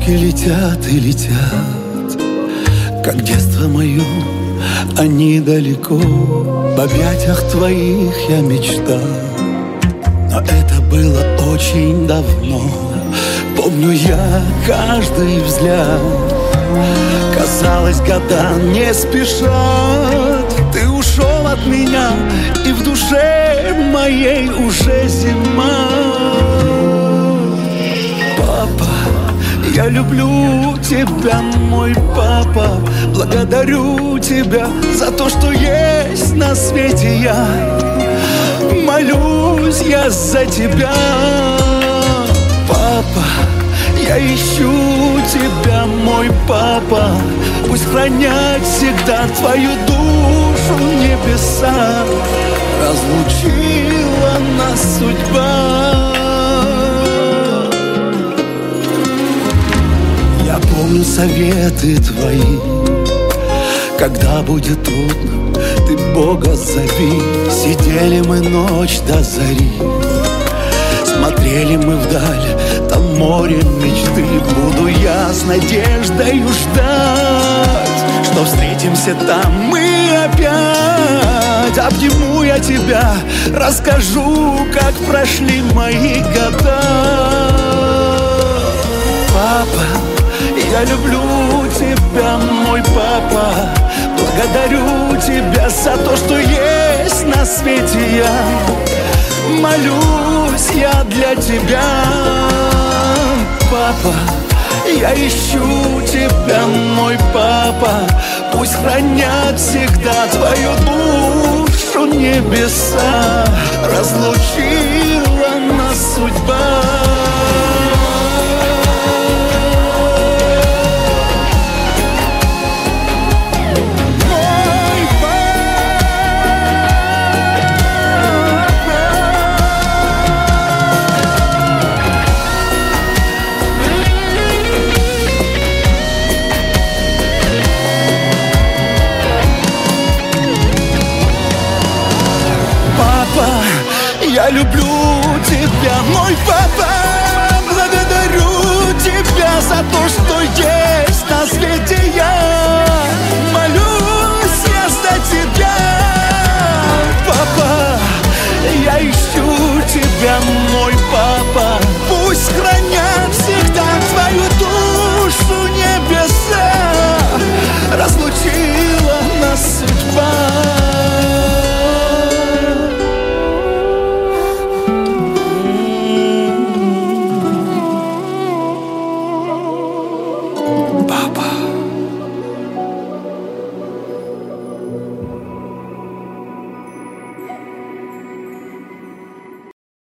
Сутки летят и летят, как детство мое, они далеко. В объятиях твоих я мечтал, но это было очень давно. Помню я каждый взгляд, казалось, года не спешат. Ты ушел от меня, и в душе моей уже зима. Папа, я люблю тебя, мой папа. Благодарю тебя за то, что есть на свете я. Молюсь я за тебя. Папа, я ищу тебя, мой папа. Пусть хранят всегда твою душу небеса. Разлучила нас судьба. Я помню советы твои. Когда будет трудно, ты Бога зови. Сидели мы ночь до зари, смотрели мы вдаль, там море мечты. Буду я с надеждой ждать, что встретимся там мы опять. Обниму я тебя, расскажу, как прошли мои года. Папа, я люблю тебя, мой папа. Благодарю тебя за то, что есть на свете я. Молюсь я для тебя. Папа, я ищу тебя, мой папа. Пусть хранят всегда твою душу небеса. Разлучила нас судьба.